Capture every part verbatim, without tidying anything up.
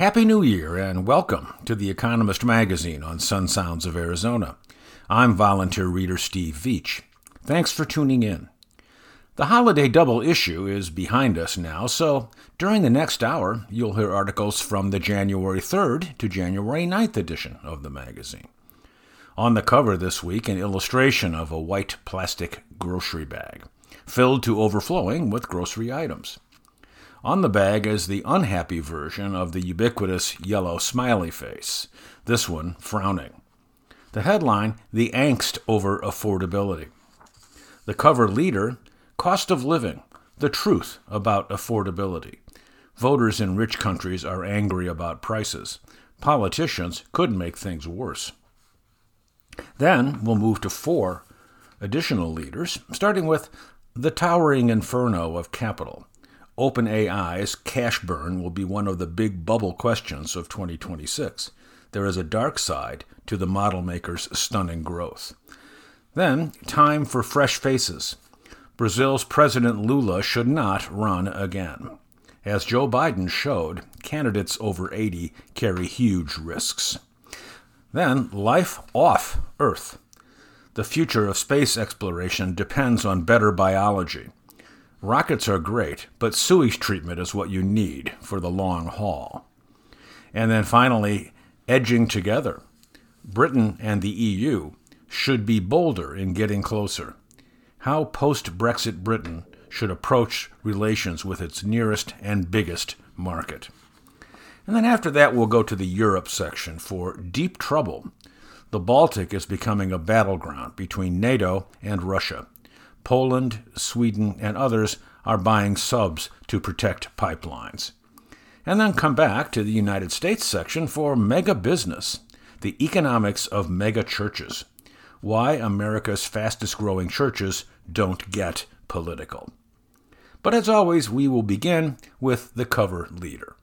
Happy New Year and welcome to The Economist Magazine on Sun Sounds of Arizona. I'm volunteer reader Steve Veach. Thanks for tuning in. The holiday double issue is behind us now, so during the next hour, you'll hear articles from the January third to January ninth edition of the magazine. On the cover this week, an illustration of a white plastic grocery bag, filled to overflowing with grocery items. On the bag is the unhappy version of the ubiquitous yellow smiley face, this one frowning. The headline, The Angst Over Affordability. The cover leader, Cost of Living, the truth about affordability. Voters in rich countries are angry about prices. Politicians could make things worse. Then we'll move to four additional leaders, starting with the towering inferno of capital. OpenAI's cash burn will be one of the big bubble questions of twenty twenty-six. There is a dark side to the model maker's stunning growth. Then, time for fresh faces. Brazil's President Lula should not run again. As Joe Biden showed, candidates over eighty carry huge risks. Then, life off Earth. The future of space exploration depends on better biology. Rockets are great, but sewage treatment is what you need for the long haul. And then finally, edging together. Britain and the E U should be bolder in getting closer. How post-Brexit Britain should approach relations with its nearest and biggest market. And then after that, we'll go to the Europe section for deep trouble. The Baltic is becoming a battleground between NATO and Russia. Poland, Sweden, and others are buying subs to protect pipelines. And then come back to the United States section for mega business, the economics of mega churches, why America's fastest-growing churches don't get political. But as always, we will begin with the cover leader.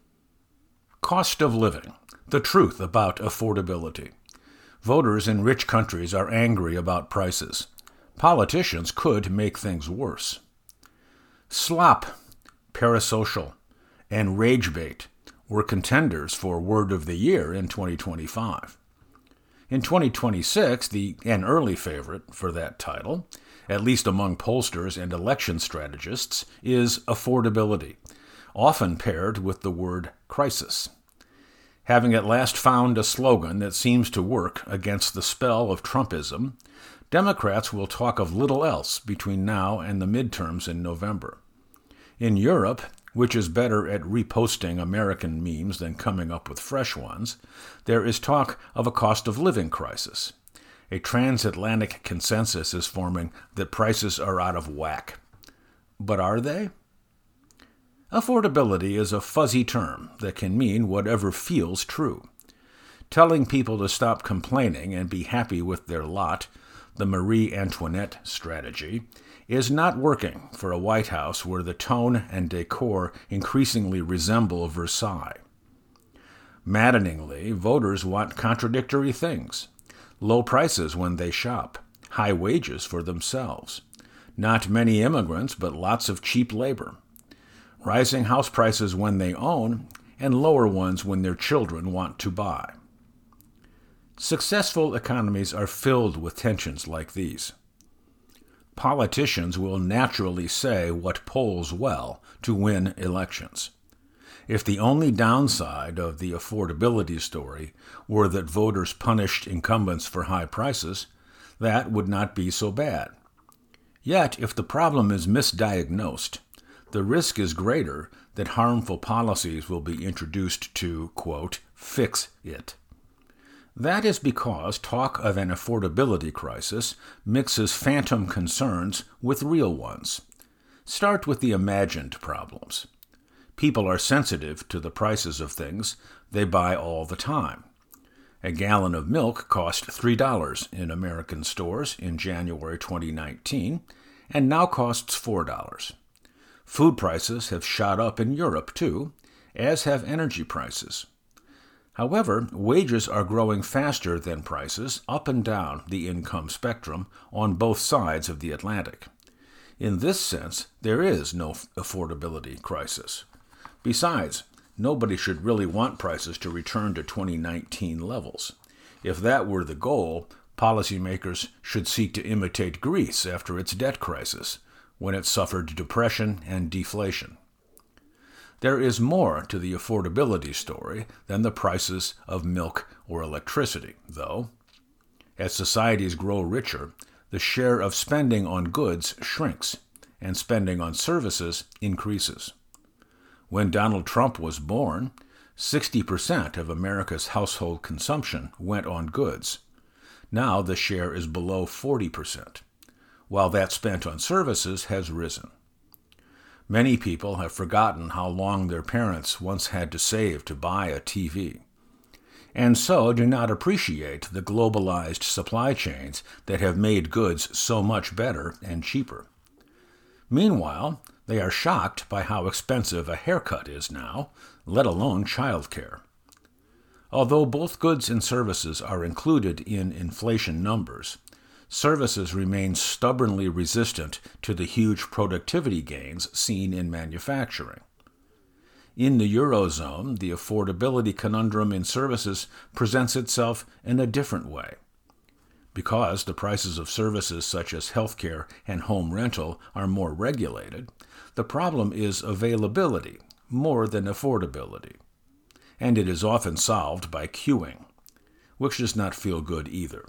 Cost of living, the truth about affordability. Voters in rich countries are angry about prices. Politicians could make things worse. Slop, parasocial, and rage bait were contenders for Word of the Year in twenty twenty-five. In twenty twenty-six, the an early favorite for that title, at least among pollsters and election strategists, is affordability, often paired with the word crisis. Having at last found a slogan that seems to work against the spell of Trumpism, Democrats will talk of little else between now and the midterms in November. In Europe, which is better at reposting American memes than coming up with fresh ones, there is talk of a cost of living crisis. A transatlantic consensus is forming that prices are out of whack. But are they? Affordability is a fuzzy term that can mean whatever feels true. Telling people to stop complaining and be happy with their lot, the Marie Antoinette strategy, is not working for a White House where the tone and decor increasingly resemble Versailles. Maddeningly, voters want contradictory things. Low prices when they shop, high wages for themselves. Not many immigrants, but lots of cheap labor. Rising house prices when they own, and lower ones when their children want to buy. Successful economies are filled with tensions like these. Politicians will naturally say what polls well to win elections. If the only downside of the affordability story were that voters punished incumbents for high prices, that would not be so bad. Yet, if the problem is misdiagnosed, the risk is greater that harmful policies will be introduced to, quote, fix it. That is because talk of an affordability crisis mixes phantom concerns with real ones. Start with the imagined problems. People are sensitive to the prices of things they buy all the time. A gallon of milk cost three dollars in American stores in January twenty nineteen and now costs four dollars. Food prices have shot up in Europe, too, as have energy prices. However, wages are growing faster than prices up and down the income spectrum on both sides of the Atlantic. In this sense, there is no affordability crisis. Besides, nobody should really want prices to return to twenty nineteen levels. If that were the goal, policymakers should seek to imitate Greece after its debt crisis, when it suffered depression and deflation. There is more to the affordability story than the prices of milk or electricity, though. As societies grow richer, the share of spending on goods shrinks, and spending on services increases. When Donald Trump was born, sixty percent of America's household consumption went on goods. Now the share is below forty percent, while that spent on services has risen. Many people have forgotten how long their parents once had to save to buy a T V, and so do not appreciate the globalized supply chains that have made goods so much better and cheaper. Meanwhile, they are shocked by how expensive a haircut is now, let alone childcare. Although both goods and services are included in inflation numbers, services remain stubbornly resistant to the huge productivity gains seen in manufacturing. In the Eurozone, the affordability conundrum in services presents itself in a different way. Because the prices of services such as healthcare and home rental are more regulated, the problem is availability more than affordability, and it is often solved by queuing, which does not feel good either.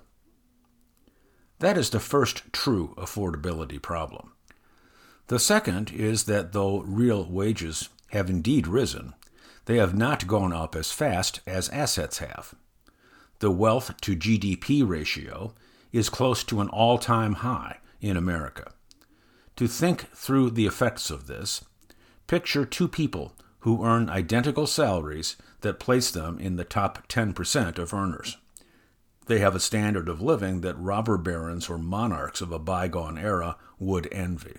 That is the first true affordability problem. The second is that though real wages have indeed risen, they have not gone up as fast as assets have. The wealth to G D P ratio is close to an all-time high in America. To think through the effects of this, picture two people who earn identical salaries that place them in the top ten percent of earners. They have a standard of living that robber barons or monarchs of a bygone era would envy.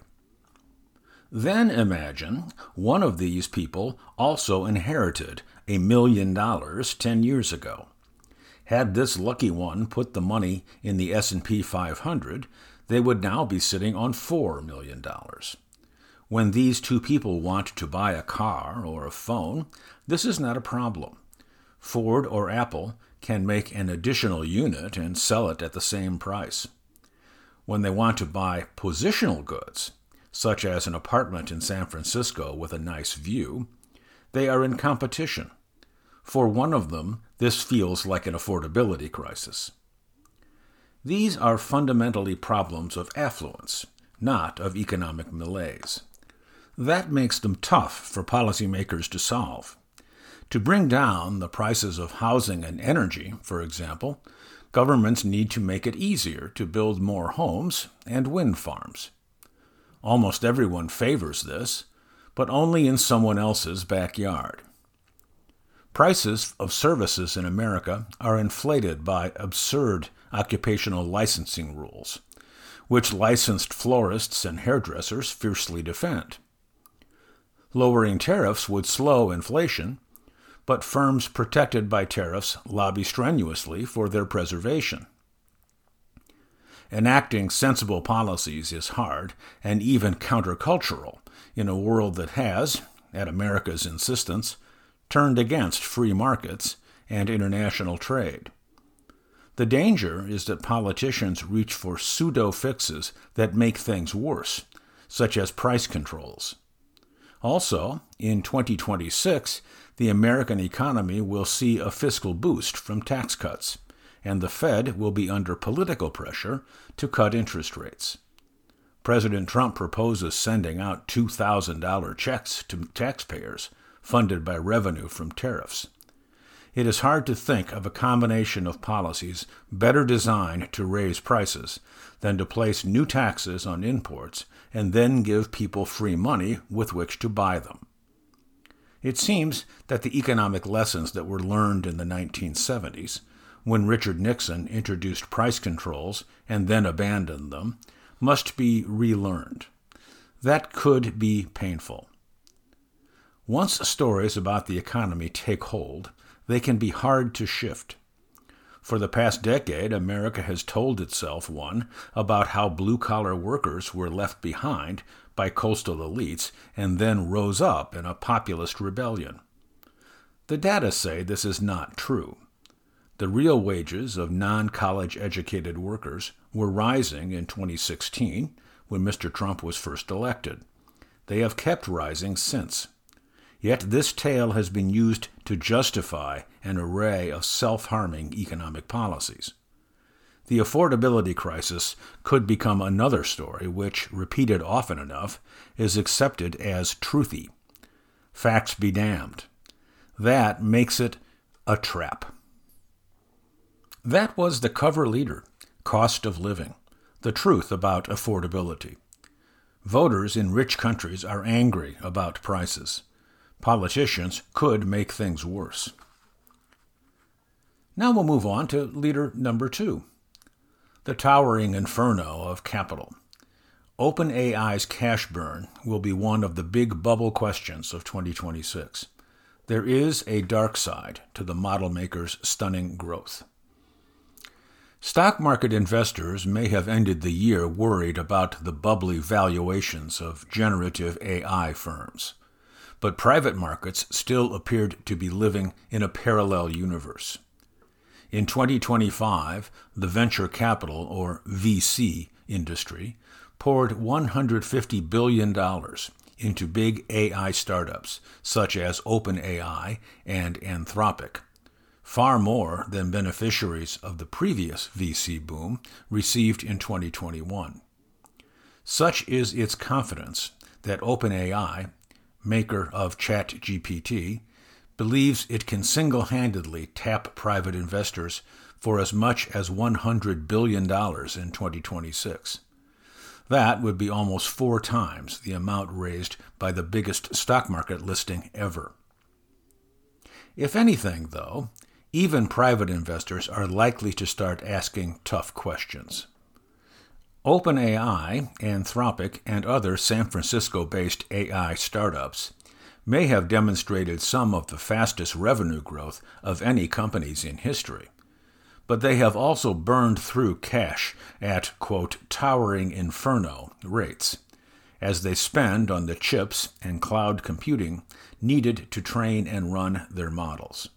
Then imagine one of these people also inherited a million dollars ten years ago. Had this lucky one put the money in the S and P five hundred, they would now be sitting on four million dollars. When these two people want to buy a car or a phone, this is not a problem. Ford or Apple can make an additional unit and sell it at the same price. When they want to buy positional goods, such as an apartment in San Francisco with a nice view, they are in competition. For one of them, this feels like an affordability crisis. These are fundamentally problems of affluence, not of economic malaise. That makes them tough for policymakers to solve. To bring down the prices of housing and energy, for example, governments need to make it easier to build more homes and wind farms. Almost everyone favors this, but only in someone else's backyard. Prices of services in America are inflated by absurd occupational licensing rules, which licensed florists and hairdressers fiercely defend. Lowering tariffs would slow inflation, but firms protected by tariffs lobby strenuously for their preservation. Enacting sensible policies is hard and even countercultural in a world that has, at America's insistence, turned against free markets and international trade. The danger is that politicians reach for pseudo-fixes that make things worse, such as price controls. Also, in twenty twenty-six, the American economy will see a fiscal boost from tax cuts, and the Fed will be under political pressure to cut interest rates. President Trump proposes sending out two thousand dollars checks to taxpayers, funded by revenue from tariffs. It is hard to think of a combination of policies better designed to raise prices than to place new taxes on imports and then give people free money with which to buy them. It seems that the economic lessons that were learned in the nineteen seventies, when Richard Nixon introduced price controls and then abandoned them, must be relearned. That could be painful. Once stories about the economy take hold, they can be hard to shift. For the past decade, America has told itself one about how blue-collar workers were left behind by coastal elites and then rose up in a populist rebellion. The data say this is not true. The real wages of non-college educated workers were rising in twenty sixteen when Mister Trump was first elected. They have kept rising since. Yet this tale has been used to justify an array of self-harming economic policies. The affordability crisis could become another story which, repeated often enough, is accepted as truthy. Facts be damned. That makes it a trap. That was the cover leader, Cost of Living, the truth about affordability. Voters in rich countries are angry about prices. Politicians could make things worse. Now we'll move on to leader number two, the towering inferno of capital. OpenAI's cash burn will be one of the big bubble questions of twenty twenty-six. There is a dark side to the model maker's stunning growth. Stock market investors may have ended the year worried about the bubbly valuations of generative A I firms, but private markets still appeared to be living in a parallel universe. In twenty twenty-five, the venture capital, or V C, industry poured one hundred fifty billion dollars into big A I startups such as OpenAI and Anthropic, far more than beneficiaries of the previous V C boom received in twenty twenty-one. Such is its confidence that OpenAI, maker of ChatGPT, believes it can single-handedly tap private investors for as much as one hundred billion dollars in twenty twenty-six. That would be almost four times the amount raised by the biggest stock market listing ever. If anything, though, even private investors are likely to start asking tough questions. OpenAI, Anthropic, and other San Francisco-based A I startups may have demonstrated some of the fastest revenue growth of any companies in history, but they have also burned through cash at, quote, towering inferno rates, as they spend on the chips and cloud computing needed to train and run their models.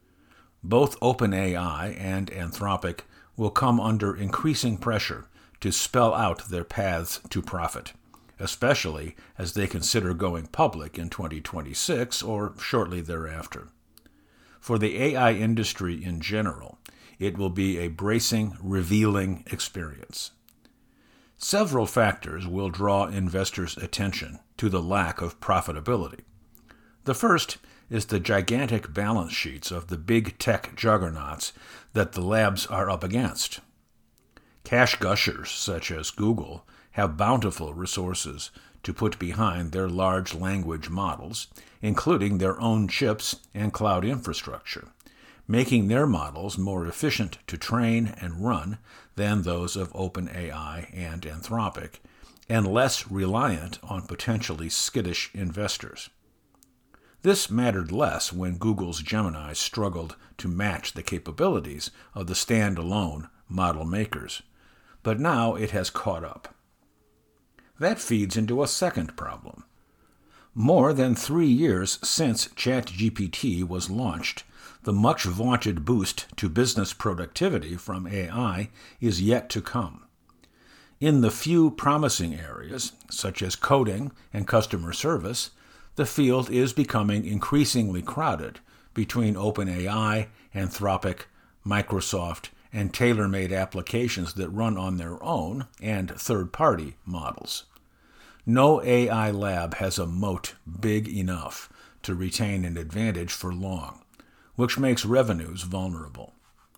Both OpenAI and Anthropic will come under increasing pressure to spell out their paths to profit, especially as they consider going public in twenty twenty-six or shortly thereafter. For the A I industry in general, it will be a bracing, revealing experience. Several factors will draw investors' attention to the lack of profitability. The first is the gigantic balance sheets of the big tech juggernauts that the labs are up against. Cash gushers such as Google have bountiful resources to put behind their large language models, including their own chips and cloud infrastructure, making their models more efficient to train and run than those of OpenAI and Anthropic, and less reliant on potentially skittish investors. This mattered less when Google's Gemini struggled to match the capabilities of the standalone model makers, but now it has caught up. That feeds into a second problem. More than three years since ChatGPT was launched, the much-vaunted boost to business productivity from A I is yet to come. In the few promising areas, such as coding and customer service, the field is becoming increasingly crowded between OpenAI, Anthropic, Microsoft, and tailor-made applications that run on their own and third-party models. No A I lab has a moat big enough to retain an advantage for long, which makes revenues vulnerable.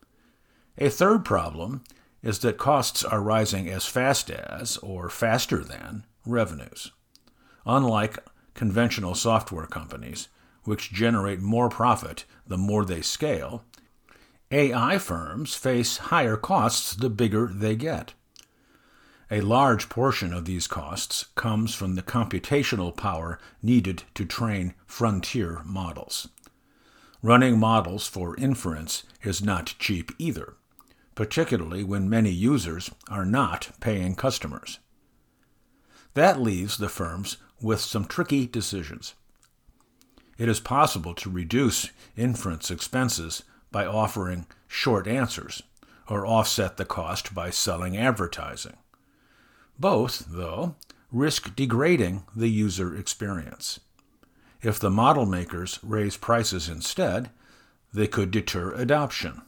A third problem is that costs are rising as fast as, or faster than, revenues. Unlike conventional software companies, which generate more profit the more they scale, A I firms face higher costs the bigger they get. A large portion of these costs comes from the computational power needed to train frontier models. Running models for inference is not cheap either, particularly when many users are not paying customers. That leaves the firms with some tricky decisions. It is possible to reduce inference expenses by offering short answers, or offset the cost by selling advertising. Both, though, risk degrading the user experience. If the model makers raise prices instead, they could deter adoption.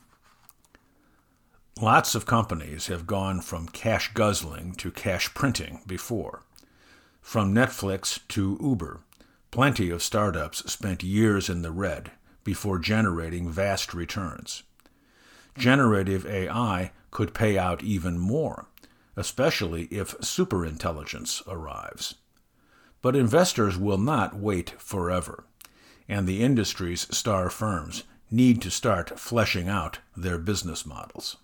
Lots of companies have gone from cash guzzling to cash printing before. From Netflix to Uber, plenty of startups spent years in the red before generating vast returns. Generative A I could pay out even more, especially if superintelligence arrives. But investors will not wait forever, and the industry's star firms need to start fleshing out their business models.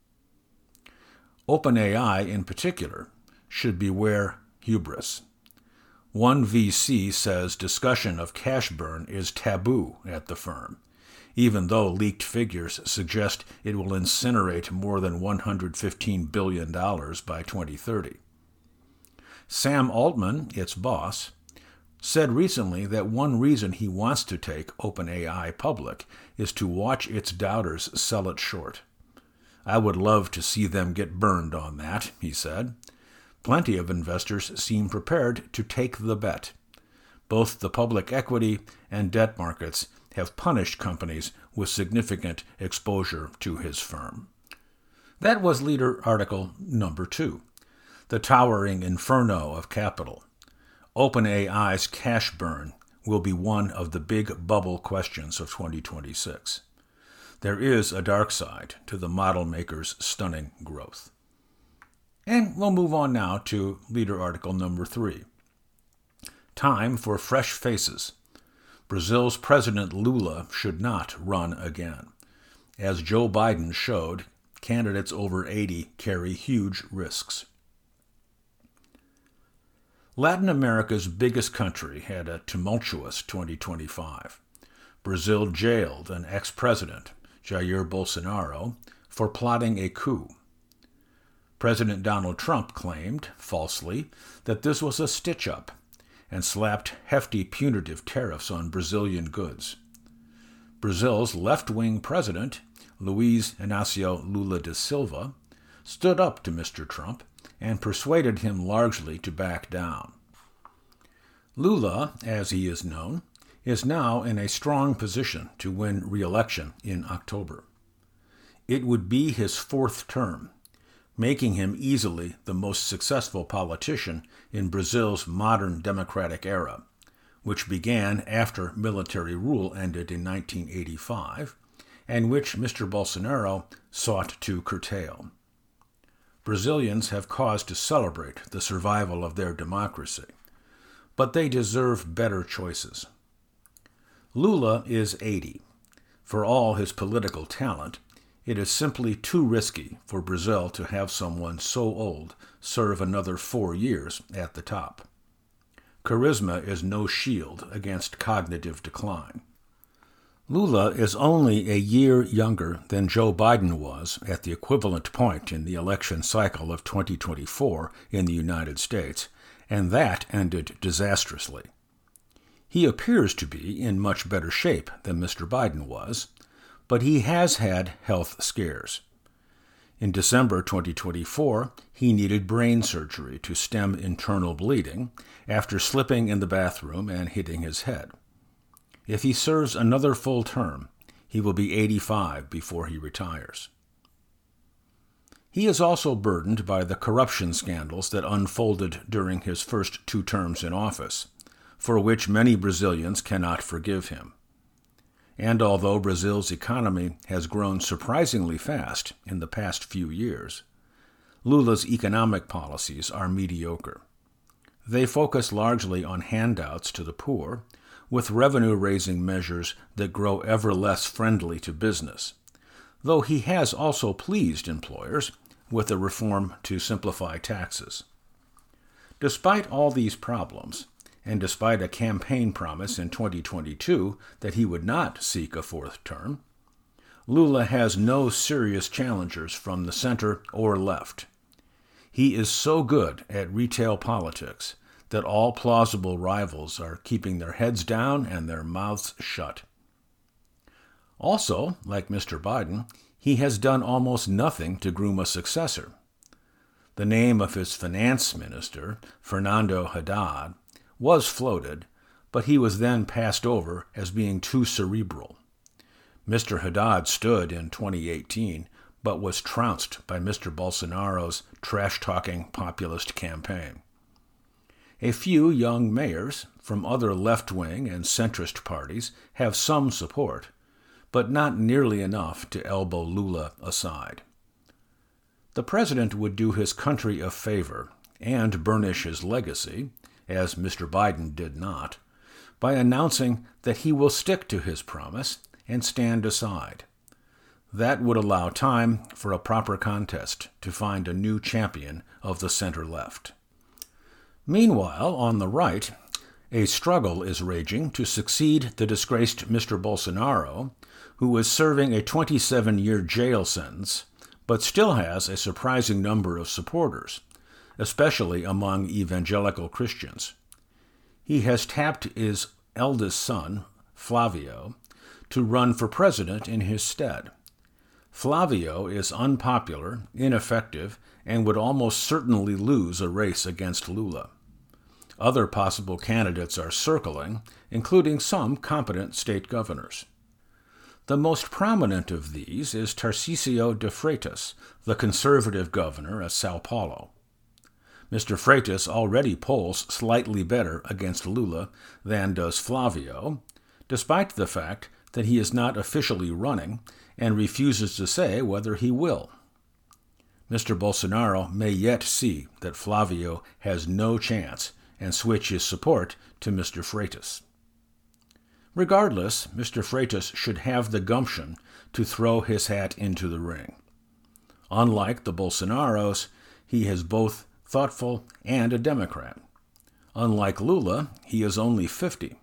OpenAI, in particular, should beware hubris. One V C says discussion of cash burn is taboo at the firm, even though leaked figures suggest it will incinerate more than one hundred fifteen billion dollars by twenty thirty. Sam Altman, its boss, said recently that one reason he wants to take OpenAI public is to watch its doubters sell it short. I would love to see them get burned on that, he said. Plenty of investors seem prepared to take the bet. Both the public equity and debt markets have punished companies with significant exposure to his firm. That was leader article number two, The Towering Inferno of Capital. OpenAI's cash burn will be one of the big bubble questions of twenty twenty-six. There is a dark side to the model maker's stunning growth. And we'll move on now to leader article number three. Time for fresh faces. Brazil's President Lula should not run again. As Joe Biden showed, candidates over eighty carry huge risks. Latin America's biggest country had a tumultuous twenty twenty-five. Brazil jailed an ex-president, Jair Bolsonaro, for plotting a coup. President Donald Trump claimed, falsely, that this was a stitch-up and slapped hefty punitive tariffs on Brazilian goods. Brazil's left-wing president, Luiz Inácio Lula da Silva, stood up to Mister Trump and persuaded him largely to back down. Lula, as he is known, is now in a strong position to win re-election in October. It would be his fourth term, making him easily the most successful politician in Brazil's modern democratic era, which began after military rule ended in nineteen eighty-five, and which Mister Bolsonaro sought to curtail. Brazilians have cause to celebrate the survival of their democracy, but they deserve better choices. Lula is eighty. For all his political talent, it is simply too risky for Brazil to have someone so old serve another four years at the top. Charisma is no shield against cognitive decline. Lula is only a year younger than Joe Biden was at the equivalent point in the election cycle of twenty twenty-four in the United States, and that ended disastrously. He appears to be in much better shape than Mister Biden was, but he has had health scares. In December twenty twenty-four, he needed brain surgery to stem internal bleeding after slipping in the bathroom and hitting his head. If he serves another full term, he will be eighty-five before he retires. He is also burdened by the corruption scandals that unfolded during his first two terms in office, for which many Brazilians cannot forgive him. And although Brazil's economy has grown surprisingly fast in the past few years, Lula's economic policies are mediocre. They focus largely on handouts to the poor, with revenue-raising measures that grow ever less friendly to business, though he has also pleased employers with a reform to simplify taxes. Despite all these problems, and despite a campaign promise in twenty twenty-two that he would not seek a fourth term, Lula has no serious challengers from the center or left. He is so good at retail politics that all plausible rivals are keeping their heads down and their mouths shut. Also, like Mister Biden, he has done almost nothing to groom a successor. The name of his finance minister, Fernando Haddad, was floated, but he was then passed over as being too cerebral. Mister Haddad stood in twenty eighteen, but was trounced by Mister Bolsonaro's trash-talking populist campaign. A few young mayors from other left-wing and centrist parties have some support, but not nearly enough to elbow Lula aside. The president would do his country a favor and burnish his legacy, as Mister Biden did not, by announcing that he will stick to his promise and stand aside. That would allow time for a proper contest to find a new champion of the center-left. Meanwhile, on the right, a struggle is raging to succeed the disgraced Mister Bolsonaro, who is serving a twenty-seven-year jail sentence, but still has a surprising number of supporters, especially among evangelical Christians. He has tapped his eldest son, Flavio, to run for president in his stead. Flavio is unpopular, ineffective, and would almost certainly lose a race against Lula. Other possible candidates are circling, including some competent state governors. The most prominent of these is Tarcísio de Freitas, the conservative governor of São Paulo. Mister Freitas already polls slightly better against Lula than does Flavio, despite the fact that he is not officially running and refuses to say whether he will. Mister Bolsonaro may yet see that Flavio has no chance and switch his support to Mister Freitas. Regardless, Mister Freitas should have the gumption to throw his hat into the ring. Unlike the Bolsonaros, he is both thoughtful and a Democrat. Unlike Lula, he is only fifty.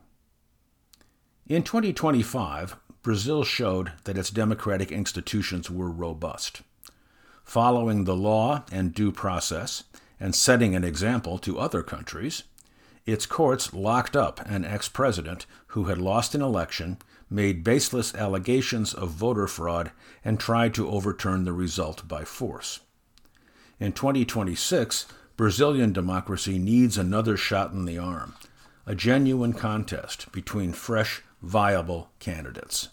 In twenty twenty-five, Brazil showed that its democratic institutions were robust. Following the law and due process, and setting an example to other countries, its courts locked up an ex-president who had lost an election, made baseless allegations of voter fraud, and tried to overturn the result by force. In twenty twenty-six, Brazilian democracy needs another shot in the arm, a genuine contest between fresh, viable candidates.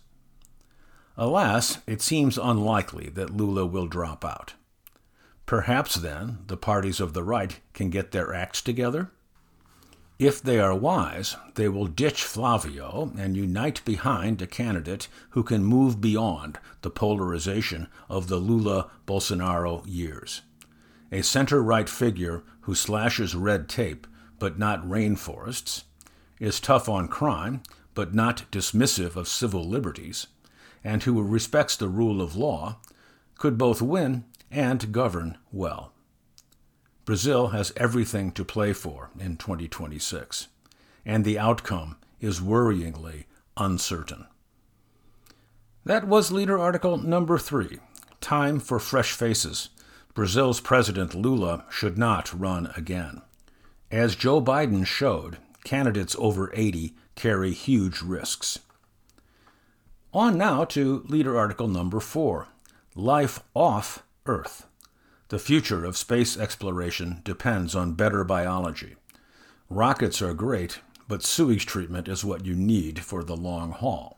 Alas, it seems unlikely that Lula will drop out. Perhaps, then, the parties of the right can get their acts together? If they are wise, they will ditch Flavio and unite behind a candidate who can move beyond the polarization of the Lula-Bolsonaro years. A center-right figure who slashes red tape but not rainforests, is tough on crime but not dismissive of civil liberties, and who respects the rule of law, could both win and govern well. Brazil has everything to play for in twenty twenty-six, and the outcome is worryingly uncertain. That was Leader Article number three, Time for Fresh Faces. Brazil's President Lula should not run again. As Joe Biden showed, candidates over eighty carry huge risks. On now to Leader Article number four, Life Off Earth. The future of space exploration depends on better biology. Rockets are great, but sewage treatment is what you need for the long haul.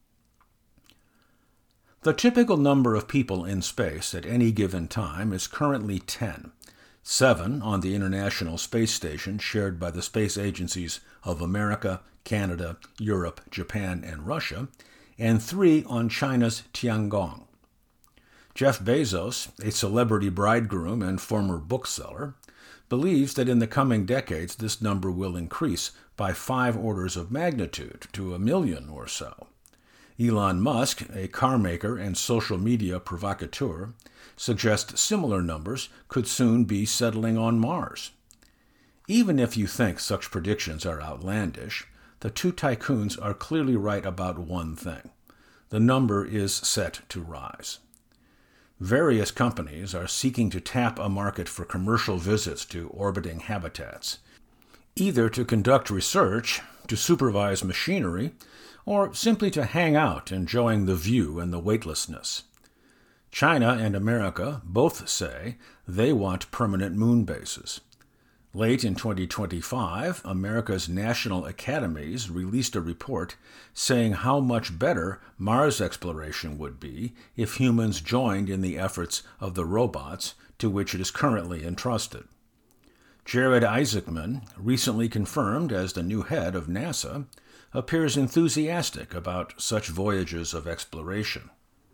The typical number of people in space at any given time is currently ten, seven on the International Space Station shared by the space agencies of America, Canada, Europe, Japan, and Russia, and three on China's Tiangong. Jeff Bezos, a celebrity bridegroom and former bookseller, believes that in the coming decades this number will increase by five orders of magnitude to a million or so. Elon Musk, a car maker and social media provocateur, suggests similar numbers could soon be settling on Mars. Even if you think such predictions are outlandish, the two tycoons are clearly right about one thing. The number is set to rise. Various companies are seeking to tap a market for commercial visits to orbiting habitats. either to conduct research, to supervise machinery, or simply to hang out enjoying the view and the weightlessness. China and America both say they want permanent moon bases. Late in twenty twenty-five, America's national academies released a report saying how much better Mars exploration would be if humans joined in the efforts of the robots to which it is currently entrusted. Jared Isaacman, recently confirmed as the new head of NASA, appears enthusiastic about such voyages of exploration.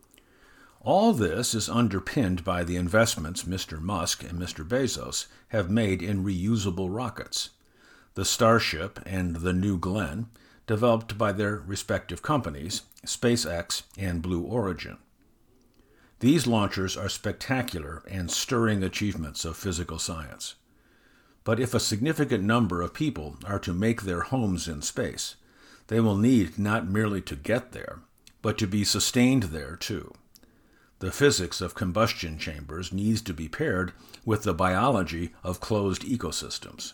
All this is underpinned by the investments Mister Musk and Mister Bezos have made in reusable rockets. The Starship and the New Glenn, developed by their respective companies, SpaceX and Blue Origin. These launchers are spectacular and stirring achievements of physical science. But if a significant number of people are to make their homes in space, they will need not merely to get there, but to be sustained there too. The physics of combustion chambers needs to be paired with the biology of closed ecosystems.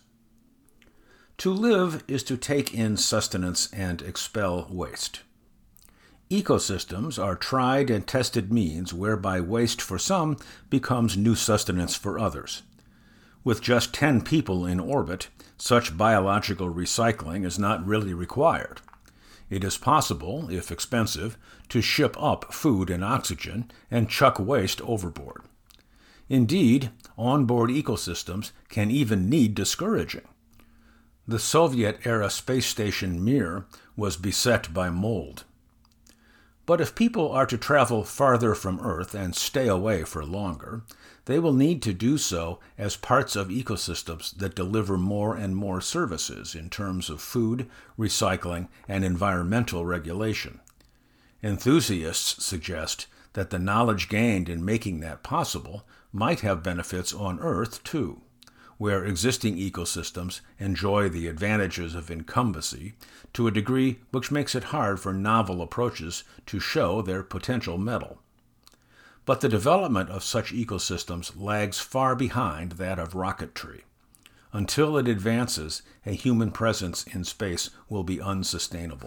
To live is to take in sustenance and expel waste. Ecosystems are tried and tested means whereby waste for some becomes new sustenance for others. With just ten people in orbit, such biological recycling is not really required. It is possible, if expensive, to ship up food and oxygen and chuck waste overboard. Indeed, onboard ecosystems can even need discouraging. The Soviet-era space station Mir was beset by mold. But if people are to travel farther from Earth and stay away for longer, they will need to do so as parts of ecosystems that deliver more and more services in terms of food, recycling, and environmental regulation. Enthusiasts suggest that the knowledge gained in making that possible might have benefits on Earth too, where existing ecosystems enjoy the advantages of incumbency to a degree which makes it hard for novel approaches to show their potential mettle. But the development of such ecosystems lags far behind that of rocketry. Until it advances, a human presence in space will be unsustainable.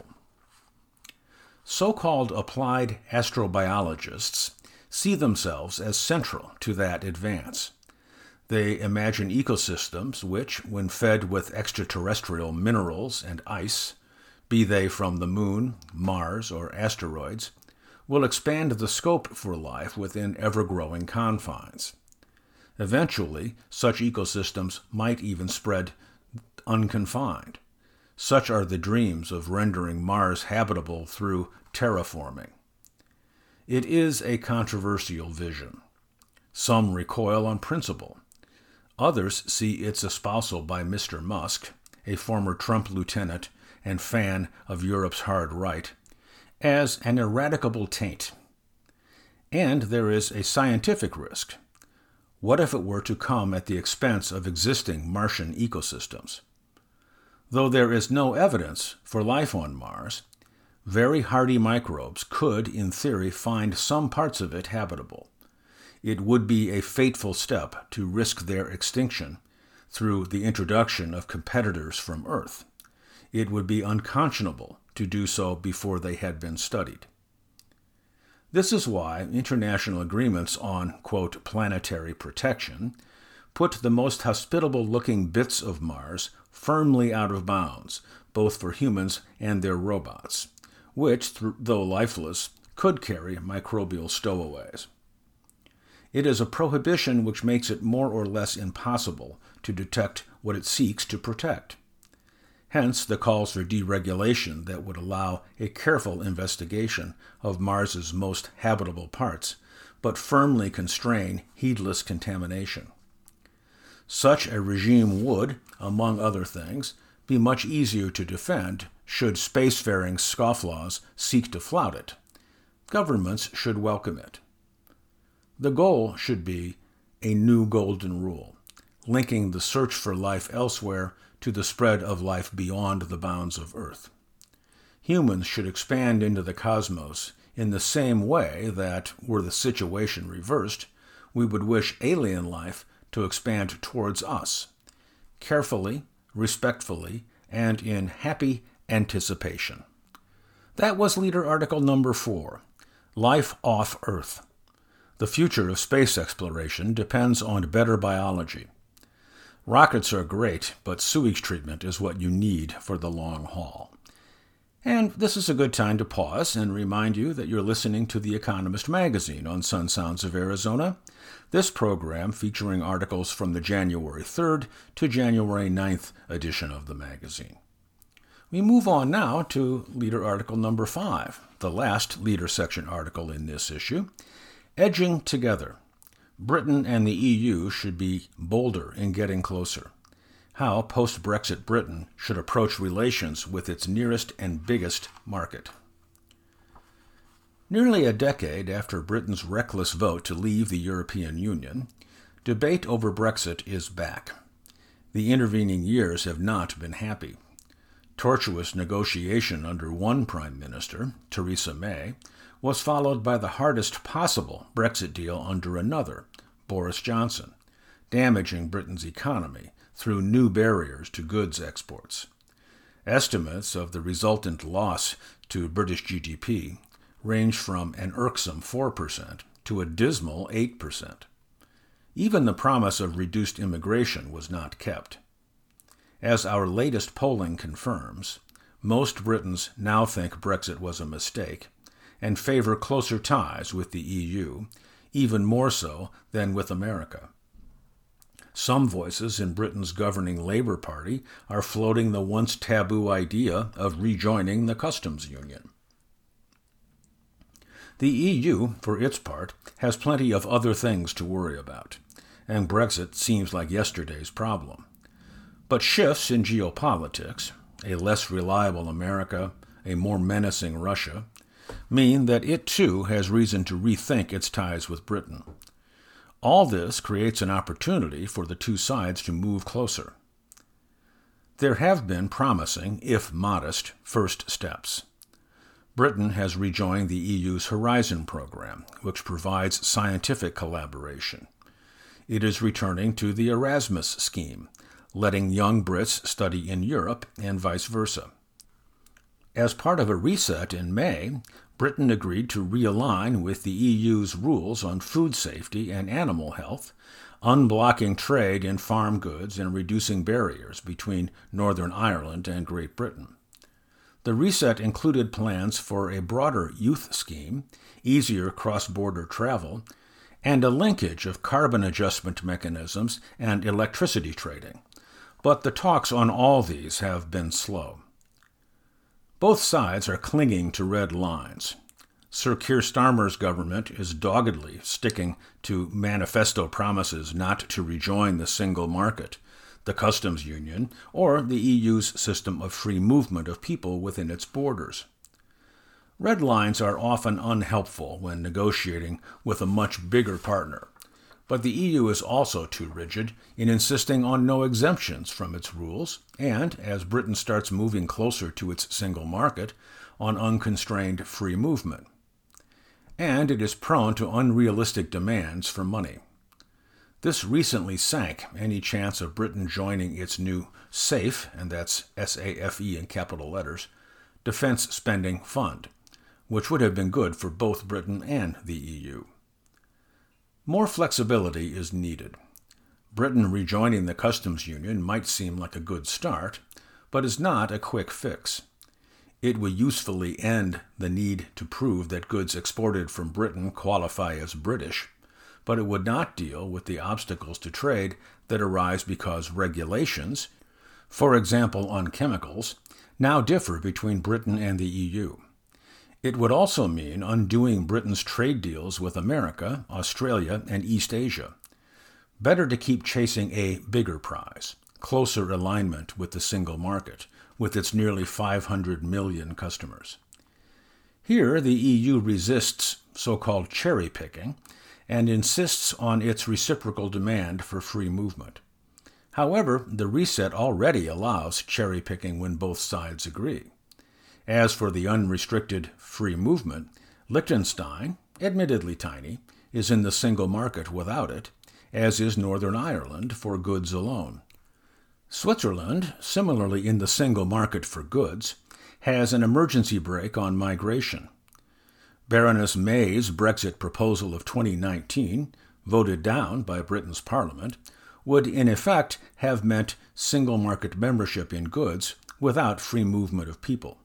So-called applied astrobiologists see themselves as central to that advance. They imagine ecosystems which, when fed with extraterrestrial minerals and ice, be they from the Moon, Mars, or asteroids, will expand the scope for life within ever-growing confines. Eventually, such ecosystems might even spread unconfined. Such are the dreams of rendering Mars habitable through terraforming. It is a controversial vision. Some recoil on principle. Others see its espousal by Mister Musk, a former Trump lieutenant and fan of Europe's hard right, as an ineradicable taint. And there is a scientific risk. What if it were to come at the expense of existing Martian ecosystems? Though there is no evidence for life on Mars, very hardy microbes could, in theory, find some parts of it habitable. It would be a fateful step to risk their extinction through the introduction of competitors from Earth. It would be unconscionable to do so before they had been studied. This is why international agreements on, quote, planetary protection put the most hospitable-looking bits of Mars firmly out of bounds, both for humans and their robots, which, though lifeless, could carry microbial stowaways. It is a prohibition which makes it more or less impossible to detect what it seeks to protect. Hence the calls for deregulation that would allow a careful investigation of Mars's most habitable parts, but firmly constrain heedless contamination. Such a regime would, among other things, be much easier to defend should spacefaring scofflaws seek to flout it. Governments should welcome it. The goal should be a new golden rule, linking the search for life elsewhere to the spread of life beyond the bounds of Earth. Humans should expand into the cosmos in the same way that, were the situation reversed, we would wish alien life to expand towards us, carefully, respectfully, and in happy anticipation. That was leader article number four, Life Off Earth. The future of space exploration depends on better biology. Rockets are great, but sewage treatment is what you need for the long haul. And this is a good time to pause and remind you that you're listening to The Economist magazine on Sun Sounds of Arizona. This program featuring articles from the January third to January ninth edition of the magazine. We move on now to leader article number five, the last leader section article in this issue, Edging Together. Britain and the E U should be bolder in getting closer. How post-Brexit Britain should approach relations with its nearest and biggest market. Nearly a decade after Britain's reckless vote to leave the European Union, debate over Brexit is back. The intervening years have not been happy. Tortuous negotiation under one Prime Minister, Theresa May, was followed by the hardest possible Brexit deal under another, Boris Johnson, damaging Britain's economy through new barriers to goods exports. Estimates of the resultant loss to British G D P range from an irksome four percent to a dismal eight percent. Even the promise of reduced immigration was not kept. As our latest polling confirms, most Britons now think Brexit was a mistake and favor closer ties with the E U, even more so than with America. Some voices in Britain's governing Labour Party are floating the once taboo idea of rejoining the customs union. The E U, for its part, has plenty of other things to worry about, and Brexit seems like yesterday's problem. But shifts in geopolitics, a less reliable America, a more menacing Russia, mean that it too has reason to rethink its ties with Britain. All this creates an opportunity for the two sides to move closer. There have been promising, if modest, first steps. Britain has rejoined the E U's Horizon program, which provides scientific collaboration. It is returning to the Erasmus scheme, letting young Brits study in Europe and vice versa. As part of a reset in May, Britain agreed to realign with the E U's rules on food safety and animal health, unblocking trade in farm goods and reducing barriers between Northern Ireland and Great Britain. The reset included plans for a broader youth scheme, easier cross-border travel, and a linkage of carbon adjustment mechanisms and electricity trading. But the talks on all these have been slow. Both sides are clinging to red lines. Sir Keir Starmer's government is doggedly sticking to manifesto promises not to rejoin the single market, the customs union, or the E U's system of free movement of people within its borders. Red lines are often unhelpful when negotiating with a much bigger partner, but the E U is also too rigid in insisting on no exemptions from its rules, and, as Britain starts moving closer to its single market, on unconstrained free movement. And it is prone to unrealistic demands for money. This recently sank any chance of Britain joining its new SAFE, and that's S A F E in capital letters, defense spending fund, which would have been good for both Britain and the E U. More flexibility is needed. Britain rejoining the customs union might seem like a good start, but is not a quick fix. It would usefully end the need to prove that goods exported from Britain qualify as British, but it would not deal with the obstacles to trade that arise because regulations, for example on chemicals, now differ between Britain and the E U. It would also mean undoing Britain's trade deals with America, Australia, and East Asia. Better to keep chasing a bigger prize, closer alignment with the single market, with its nearly five hundred million customers. Here, the E U resists so-called cherry-picking and insists on its reciprocal demand for free movement. However, the reset already allows cherry-picking when both sides agree. As for the unrestricted free movement, Liechtenstein, admittedly tiny, is in the single market without it, as is Northern Ireland for goods alone. Switzerland, similarly in the single market for goods, has an emergency brake on migration. Baroness May's Brexit proposal of twenty nineteen, voted down by Britain's Parliament, would in effect have meant single market membership in goods without free movement of people.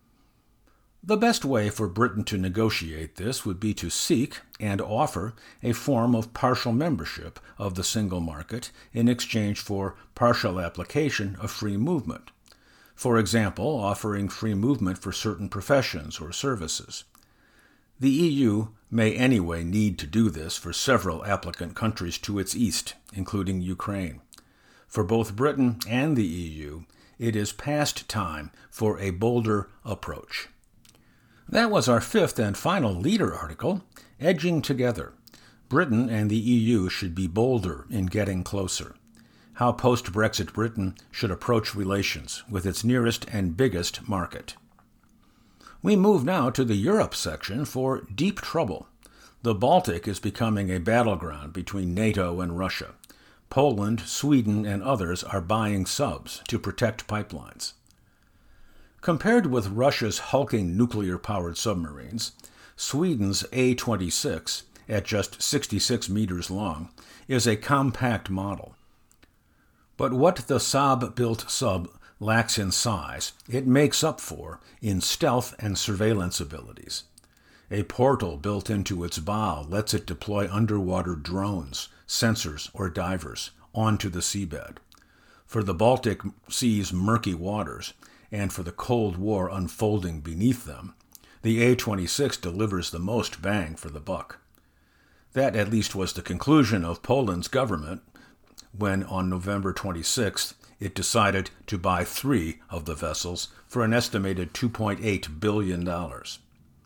The best way for Britain to negotiate this would be to seek and offer a form of partial membership of the single market in exchange for partial application of free movement. For example, offering free movement for certain professions or services. The E U may anyway need to do this for several applicant countries to its east, including Ukraine. For both Britain and the E U, it is past time for a bolder approach. That was our fifth and final leader article, Edging Together. Britain and the E U should be bolder in getting closer. How post-Brexit Britain should approach relations with its nearest and biggest market. We move now to the Europe section for deep trouble. The Baltic is becoming a battleground between NATO and Russia. Poland, Sweden, and others are buying subs to protect pipelines. Compared with Russia's hulking nuclear-powered submarines, Sweden's A twenty-six, at just sixty-six meters long, is a compact model. But what the Saab-built sub lacks in size, it makes up for in stealth and surveillance abilities. A portal built into its bow lets it deploy underwater drones, sensors, or divers onto the seabed. For the Baltic Sea's murky waters, and for the Cold War unfolding beneath them, the A twenty-six delivers the most bang for the buck. That at least was the conclusion of Poland's government when, on November twenty-sixth, it decided to buy three of the vessels for an estimated two point eight billion dollars.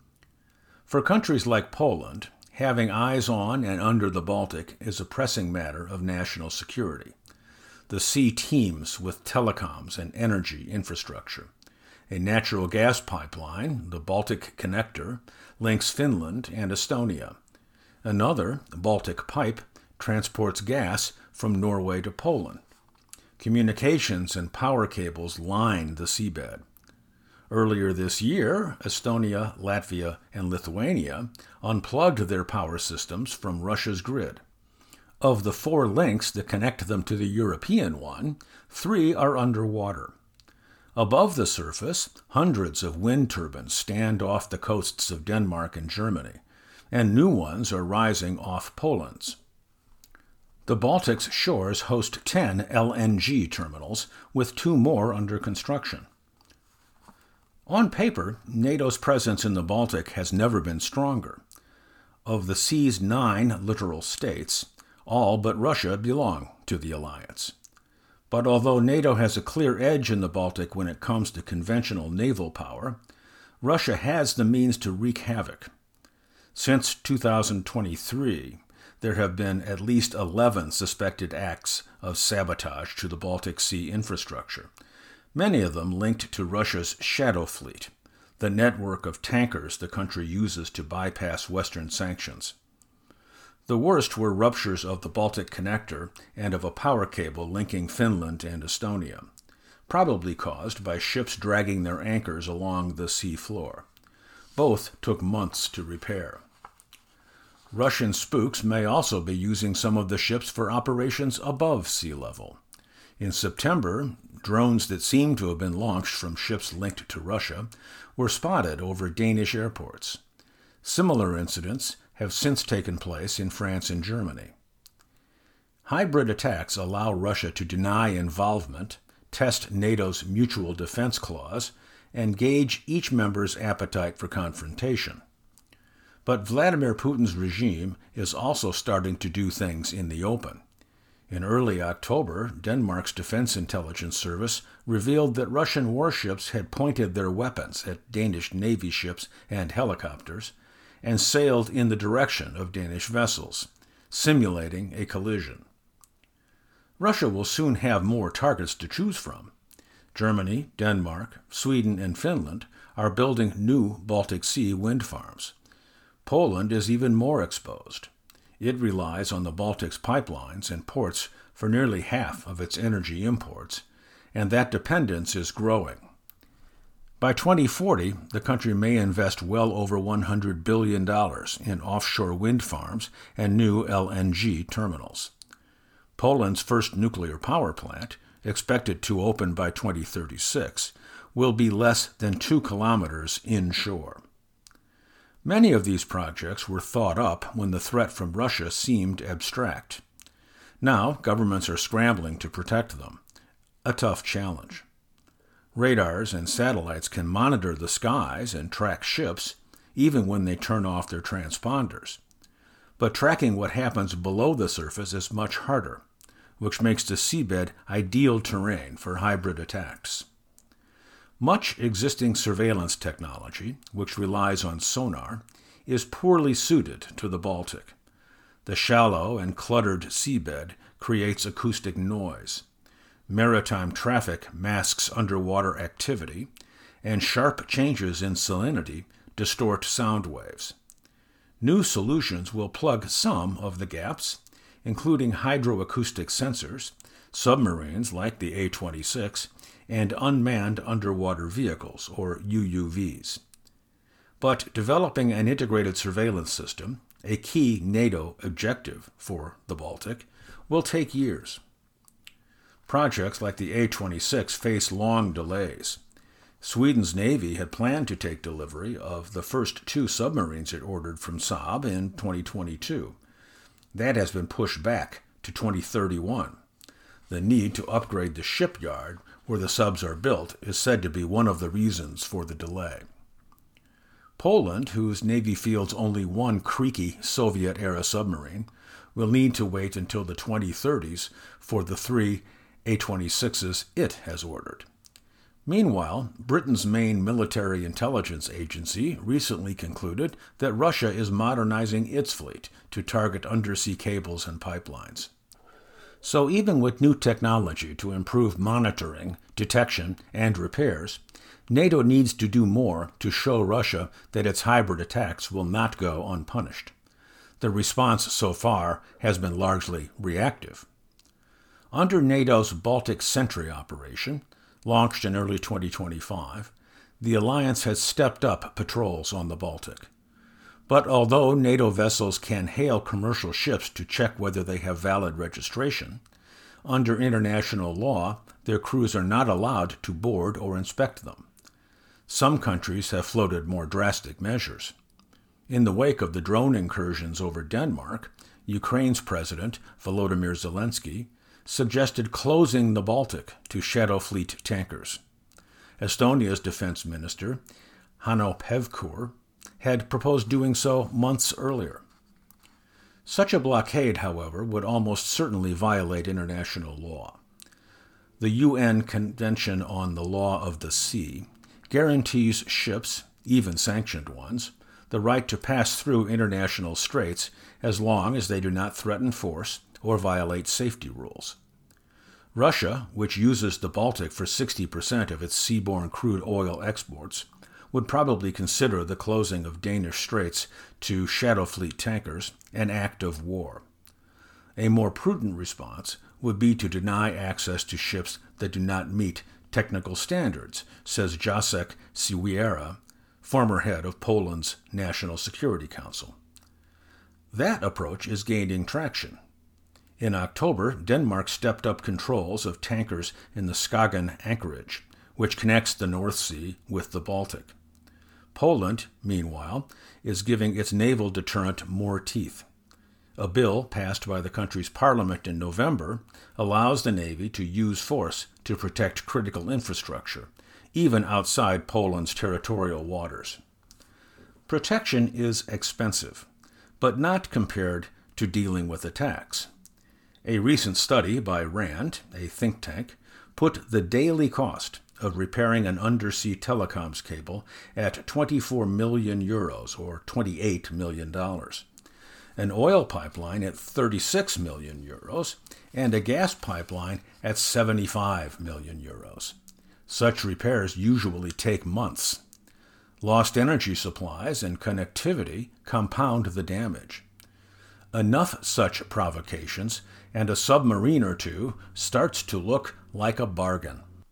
For countries like Poland, having eyes on and under the Baltic is a pressing matter of national security. The sea teems with telecoms and energy infrastructure. A natural gas pipeline, the Baltic Connector, links Finland and Estonia. Another, the Baltic Pipe, transports gas from Norway to Poland. Communications and power cables line the seabed. Earlier this year, Estonia, Latvia, and Lithuania unplugged their power systems from Russia's grid. Of the four links that connect them to the European one, three are underwater. Above the surface, hundreds of wind turbines stand off the coasts of Denmark and Germany, and new ones are rising off Poland's. The Baltic's shores host ten L N G terminals, with two more under construction. On paper, NATO's presence in the Baltic has never been stronger. Of the sea's nine littoral states, all but Russia belong to the alliance. But although NATO has a clear edge in the Baltic when it comes to conventional naval power, Russia has the means to wreak havoc. Since two thousand twenty-three, there have been at least eleven suspected acts of sabotage to the Baltic Sea infrastructure, many of them linked to Russia's Shadow Fleet, the network of tankers the country uses to bypass Western sanctions. The worst were ruptures of the Baltic Connector and of a power cable linking Finland and Estonia, probably caused by ships dragging their anchors along the sea floor. Both took months to repair. Russian spooks may also be using some of the ships for operations above sea level. In September, drones that seem to have been launched from ships linked to Russia were spotted over Danish airports. Similar incidents have since taken place in France and Germany. Hybrid attacks allow Russia to deny involvement, test NATO's mutual defense clause, and gauge each member's appetite for confrontation. But Vladimir Putin's regime is also starting to do things in the open. In early October, Denmark's Defense Intelligence Service revealed that Russian warships had pointed their weapons at Danish Navy ships and helicopters and sailed in the direction of Danish vessels, simulating a collision. Russia will soon have more targets to choose from. Germany, Denmark, Sweden, and Finland are building new Baltic Sea wind farms. Poland is even more exposed. It relies on the Baltic's pipelines and ports for nearly half of its energy imports, and that dependence is growing. By twenty forty, the country may invest well over one hundred billion dollars in offshore wind farms and new L N G terminals. Poland's first nuclear power plant, expected to open by twenty thirty-six, will be less than two kilometers inshore. Many of these projects were thought up when the threat from Russia seemed abstract. Now, governments are scrambling to protect them. A tough challenge. Radars and satellites can monitor the skies and track ships, even when they turn off their transponders. But tracking what happens below the surface is much harder, which makes the seabed ideal terrain for hybrid attacks. Much existing surveillance technology, which relies on sonar, is poorly suited to the Baltic. The shallow and cluttered seabed creates acoustic noise. Maritime traffic masks underwater activity, and sharp changes in salinity distort sound waves. New solutions will plug some of the gaps, including hydroacoustic sensors, submarines like the A twenty-six, and unmanned underwater vehicles, or U U Vs. But developing an integrated surveillance system, a key NATO objective for the Baltic, will take years. Projects like the A twenty-six face long delays. Sweden's Navy had planned to take delivery of the first two submarines it ordered from Saab in twenty twenty-two. That has been pushed back to twenty thirty-one. The need to upgrade the shipyard where the subs are built is said to be one of the reasons for the delay. Poland, whose Navy fields only one creaky Soviet-era submarine, will need to wait until the twenty thirties for the three A twenty-sixes it has ordered. Meanwhile, Britain's main military intelligence agency recently concluded that Russia is modernizing its fleet to target undersea cables and pipelines. So even with new technology to improve monitoring, detection, and repairs, NATO needs to do more to show Russia that its hybrid attacks will not go unpunished. The response so far has been largely reactive. Under NATO's Baltic Sentry operation, launched in early twenty twenty-five, the alliance has stepped up patrols on the Baltic. But although NATO vessels can hail commercial ships to check whether they have valid registration, under international law, their crews are not allowed to board or inspect them. Some countries have floated more drastic measures. In the wake of the drone incursions over Denmark, Ukraine's President, Volodymyr Zelensky, suggested closing the Baltic to Shadow Fleet tankers. Estonia's defense minister, Hanno Pevkur, had proposed doing so months earlier. Such a blockade, however, would almost certainly violate international law. The U N Convention on the Law of the Sea guarantees ships, even sanctioned ones, the right to pass through international straits as long as they do not threaten force or violate safety rules. Russia, which uses the Baltic for sixty percent of its seaborne crude oil exports, would probably consider the closing of Danish straits to Shadow Fleet tankers an act of war. A more prudent response would be to deny access to ships that do not meet technical standards, says Jacek Siwiera, former head of Poland's National Security Council. That approach is gaining traction. In October, Denmark stepped up controls of tankers in the Skagen anchorage, which connects the North Sea with the Baltic. Poland, meanwhile, is giving its naval deterrent more teeth. A bill passed by the country's parliament in November allows the Navy to use force to protect critical infrastructure, even outside Poland's territorial waters. Protection is expensive, but not compared to dealing with attacks. A recent study by RAND, a think tank, put the daily cost of repairing an undersea telecoms cable at twenty-four million euros, or twenty-eight million dollars, an oil pipeline at thirty-six million euros, and a gas pipeline at seventy-five million euros. Such repairs usually take months. Lost energy supplies and connectivity compound the damage. Enough such provocations, and a submarine or two starts to look like a bargain.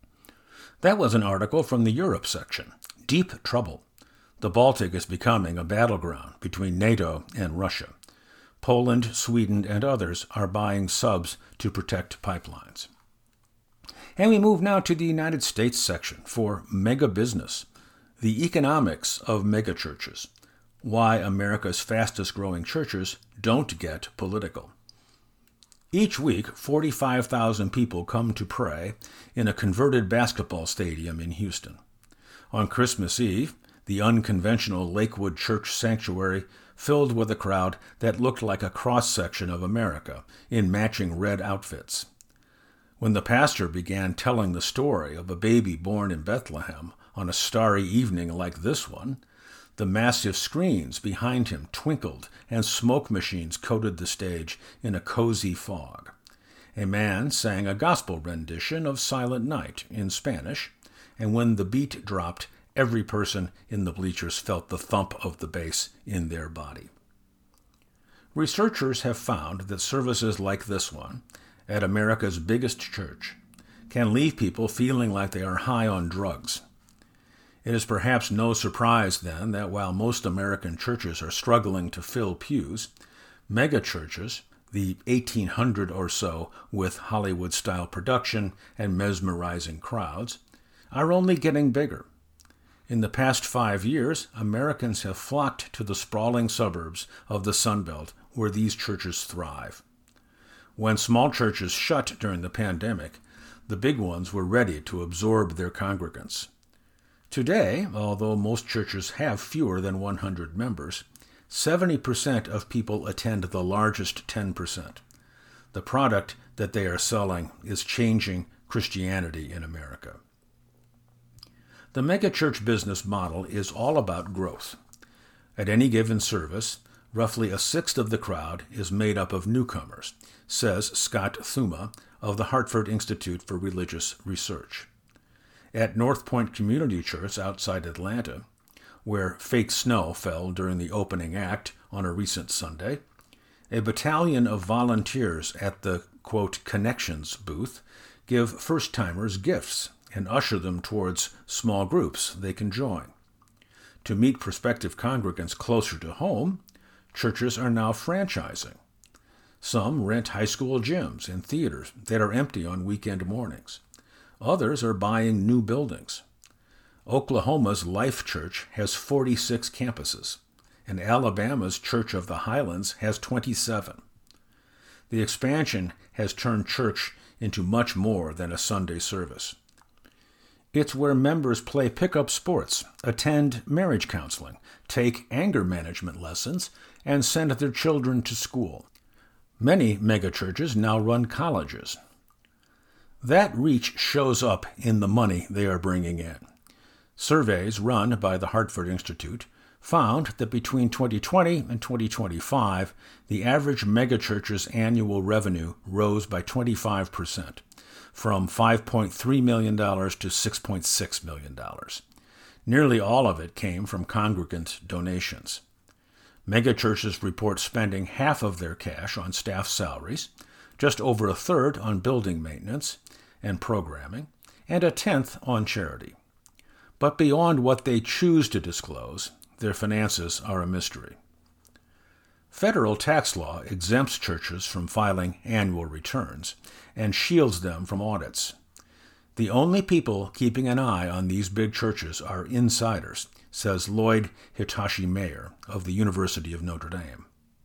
That was an article from the Europe section. Deep trouble. The Baltic is becoming a battleground between NATO and Russia. Poland, Sweden, and others are buying subs to protect pipelines. And we move now to the United States section for Mega Business, the economics of megachurches, why America's fastest-growing churches don't get political. Each week, forty-five thousand people come to pray in a converted basketball stadium in Houston. On Christmas Eve, the unconventional Lakewood Church Sanctuary filled with a crowd that looked like a cross-section of America in matching red outfits. When the pastor began telling the story of a baby born in Bethlehem on a starry evening like this one, the massive screens behind him twinkled and smoke machines coated the stage in a cozy fog. A man sang a gospel rendition of Silent Night in Spanish, and when the beat dropped, every person in the bleachers felt the thump of the bass in their body. Researchers have found that services like this one, at America's biggest church, can leave people feeling like they are high on drugs. It is perhaps no surprise, then, that while most American churches are struggling to fill pews, megachurches, the eighteen hundred or so with Hollywood-style production and mesmerizing crowds, are only getting bigger. In the past five years, Americans have flocked to the sprawling suburbs of the Sun Belt where these churches thrive. When small churches shut during the pandemic, the big ones were ready to absorb their congregants. Today, although most churches have fewer than one hundred members, seventy percent of people attend the largest ten percent. The product that they are selling is changing Christianity in America. The megachurch business model is all about growth. At any given service, roughly a sixth of the crowd is made up of newcomers, says Scott Thuma of the Hartford Institute for Religious Research. At North Point Community Church outside Atlanta, where fake snow fell during the opening act on a recent Sunday, a battalion of volunteers at the, quote, Connections booth give first-timers gifts and usher them towards small groups they can join. To meet prospective congregants closer to home, churches are now franchising. Some rent high school gyms and theaters that are empty on weekend mornings. Others are buying new buildings. Oklahoma's Life Church has forty-six campuses, and Alabama's Church of the Highlands has twenty-seven. The expansion has turned church into much more than a Sunday service. It's where members play pickup sports, attend marriage counseling, take anger management lessons, and send their children to school. Many megachurches now run colleges. That reach shows up in the money they are bringing in. Surveys run by the Hartford Institute found that between twenty twenty and twenty twenty-five, the average megachurch's annual revenue rose by twenty-five percent, from five point three million dollars to six point six million dollars. Nearly all of it came from congregant donations. Megachurches report spending half of their cash on staff salaries, just over a third on building maintenance and programming, and a tenth on charity. But beyond what they choose to disclose, their finances are a mystery. Federal tax law exempts churches from filing annual returns and shields them from audits. The only people keeping an eye on these big churches are insiders, says Lloyd Hitachi Mayer of the University of Notre Dame.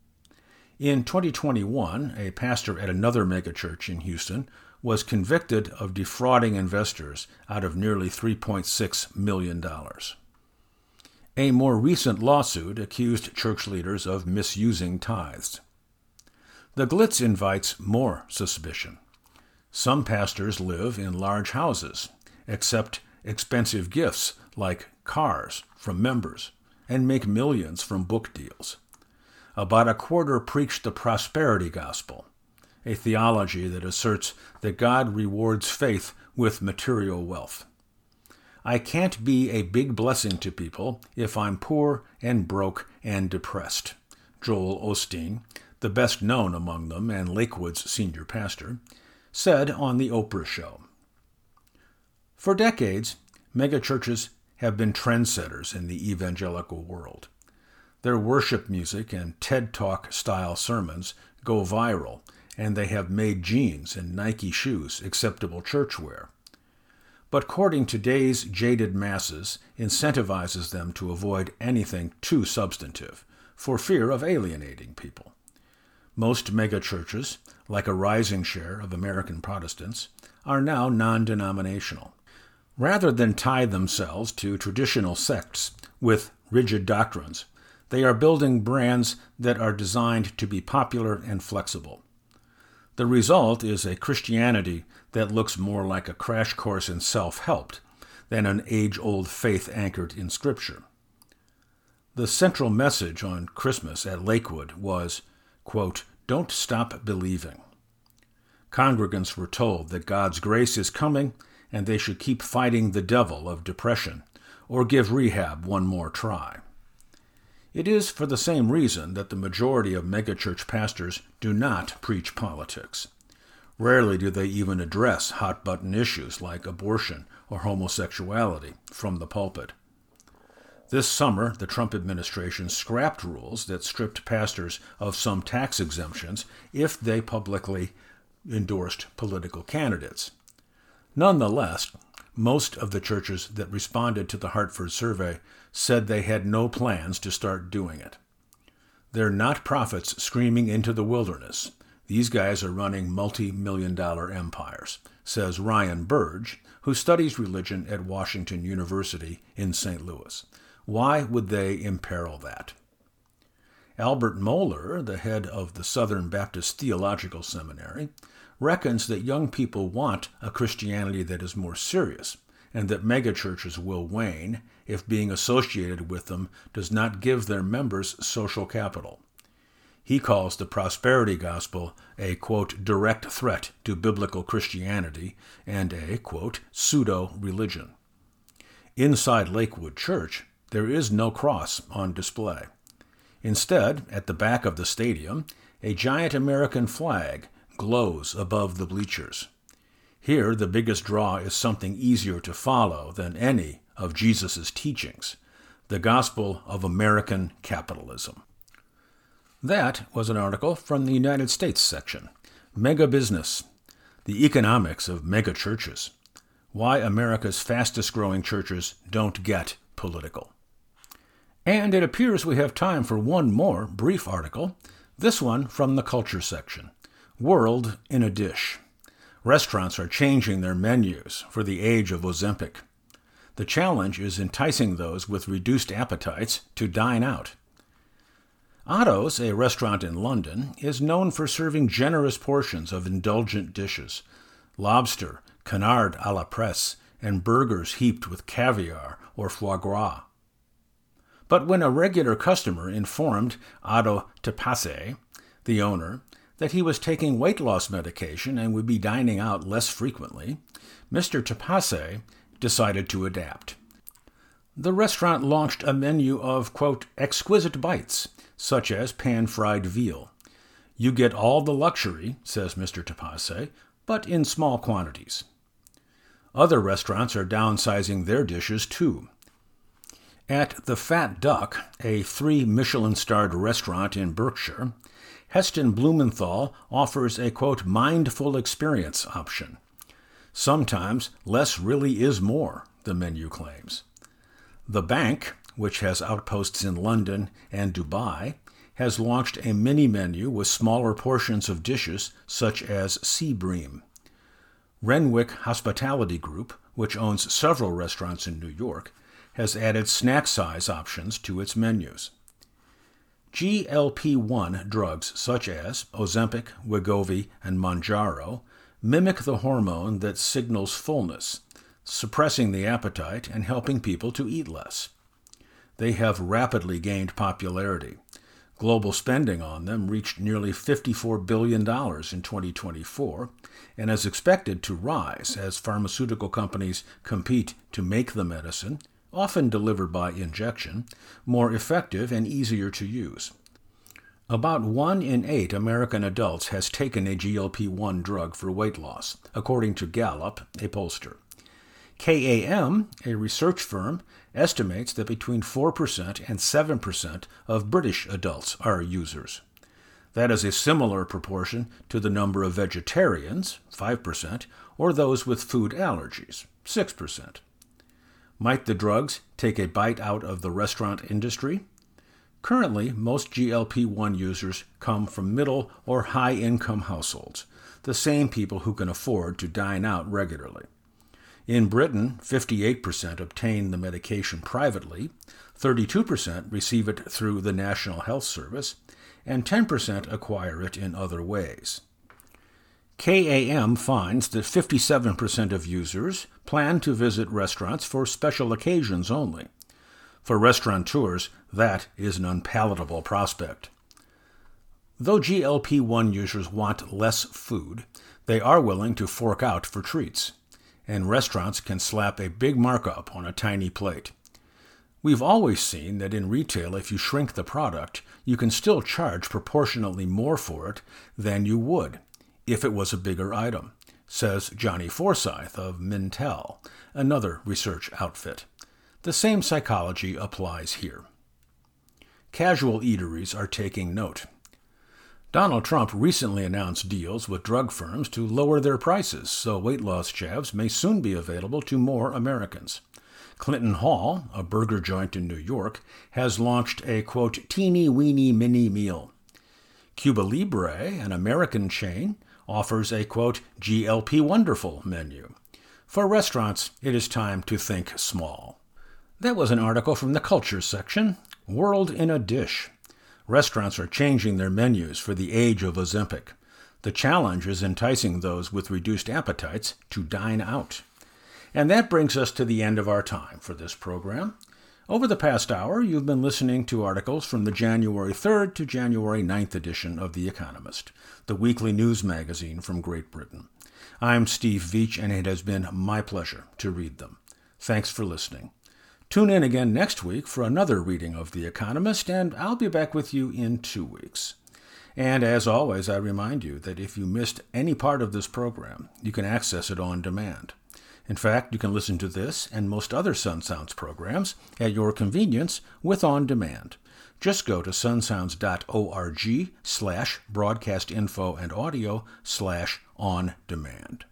In twenty twenty-one, a pastor at another megachurch in Houston was convicted of defrauding investors out of nearly three point six million dollars. A more recent lawsuit accused church leaders of misusing tithes. The glitz invites more suspicion. Some pastors live in large houses, accept expensive gifts like cars from members, and make millions from book deals. About a quarter preach the prosperity gospel, a theology that asserts that God rewards faith with material wealth. I can't be a big blessing to people if I'm poor and broke and depressed, Joel Osteen, the best known among them and Lakewood's senior pastor, said on The Oprah Show. For decades, megachurches have been trendsetters in the evangelical world. Their worship music and TED Talk-style sermons go viral, and they have made jeans and Nike shoes acceptable church wear. But courting today's jaded masses incentivizes them to avoid anything too substantive, for fear of alienating people. Most megachurches, like a rising share of American Protestants, are now non-denominational. Rather than tie themselves to traditional sects with rigid doctrines, they are building brands that are designed to be popular and flexible. The result is a Christianity that looks more like a crash course in self-help than an age-old faith anchored in Scripture. The central message on Christmas at Lakewood was, quote, "Don't stop believing." Congregants were told that God's grace is coming and they should keep fighting the devil of depression or give rehab one more try. It is for the same reason that the majority of megachurch pastors do not preach politics. Rarely do they even address hot-button issues like abortion or homosexuality from the pulpit. This summer, the Trump administration scrapped rules that stripped pastors of some tax exemptions if they publicly endorsed political candidates. Nonetheless, most of the churches that responded to the Hartford survey said they had no plans to start doing it. They're not prophets screaming into the wilderness. These guys are running multi-million dollar empires, says Ryan Burge, who studies religion at Washington University in Saint Louis. Why would they imperil that? Albert Mohler, the head of the Southern Baptist Theological Seminary, reckons that young people want a Christianity that is more serious, and that megachurches will wane if being associated with them does not give their members social capital. He calls the prosperity gospel a, quote, direct threat to biblical Christianity and a, quote, pseudo-religion. Inside Lakewood Church, there is no cross on display. Instead, at the back of the stadium, a giant American flag glows above the bleachers. Here, the biggest draw is something easier to follow than any of Jesus' teachings, the gospel of American capitalism. That was an article from the United States section, Mega Business, the economics of mega churches, why America's fastest-growing churches don't get political. And it appears we have time for one more brief article, this one from the Culture section, World in a Dish. Restaurants are changing their menus for the age of Ozempic. The challenge is enticing those with reduced appetites to dine out. Otto's, a restaurant in London, is known for serving generous portions of indulgent dishes, lobster, canard à la presse, and burgers heaped with caviar or foie gras. But when a regular customer informed Otto Tapace, the owner, that he was taking weight loss medication and would be dining out less frequently, Mister Tapace decided to adapt. The restaurant launched a menu of, quote, exquisite bites, such as pan-fried veal. You get all the luxury, says Mister Tapace, but in small quantities. Other restaurants are downsizing their dishes, too. At the Fat Duck, a three Michelin-starred restaurant in Berkshire, Heston Blumenthal offers a, quote, mindful experience option. Sometimes less really is more, the menu claims. The Bank, which has outposts in London and Dubai, has launched a mini-menu with smaller portions of dishes such as sea bream. Renwick Hospitality Group, which owns several restaurants in New York, has added snack-size options to its menus. G L P one drugs such as Ozempic, Wegovy, and Mounjaro mimic the hormone that signals fullness, suppressing the appetite and helping people to eat less. They have rapidly gained popularity. Global spending on them reached nearly fifty-four billion dollars in twenty twenty-four and is expected to rise as pharmaceutical companies compete to make the medicine, often delivered by injection, more effective and easier to use. About one in eight American adults has taken a G L P one drug for weight loss, according to Gallup, a pollster. K A M, a research firm, estimates that between four percent and seven percent of British adults are users. That is a similar proportion to the number of vegetarians, five percent, or those with food allergies, six percent. Might the drugs take a bite out of the restaurant industry? Currently, most G L P one users come from middle or high-income households, the same people who can afford to dine out regularly. In Britain, fifty-eight percent obtain the medication privately, thirty-two percent receive it through the National Health Service, and ten percent acquire it in other ways. K A M finds that fifty-seven percent of users plan to visit restaurants for special occasions only. For restaurateurs, that is an unpalatable prospect. Though G L P one users want less food, they are willing to fork out for treats, and restaurants can slap a big markup on a tiny plate. We've always seen that in retail, if you shrink the product, you can still charge proportionately more for it than you would if it was a bigger item, says Johnny Forsyth of Mintel, another research outfit. The same psychology applies here. Casual eateries are taking note. Donald Trump recently announced deals with drug firms to lower their prices, so weight loss jabs may soon be available to more Americans. Clinton Hall, a burger joint in New York, has launched a, quote, teeny-weeny mini meal. Cuba Libre, an American chain, offers a, quote, G L P Wonderful menu. For restaurants, it is time to think small. That was an article from the Culture section, World in a Dish. Restaurants are changing their menus for the age of Ozempic. The challenge is enticing those with reduced appetites to dine out. And that brings us to the end of our time for this program. Over the past hour, you've been listening to articles from the January third to January ninth edition of The Economist, the weekly news magazine from Great Britain. I'm Steve Veach, and it has been my pleasure to read them. Thanks for listening. Tune in again next week for another reading of The Economist, and I'll be back with you in two weeks. And as always, I remind you that if you missed any part of this program, you can access it on demand. In fact, you can listen to this and most other Sun Sounds programs at your convenience with On Demand. Just go to sunsounds.org slash broadcast info and audio slash on demand.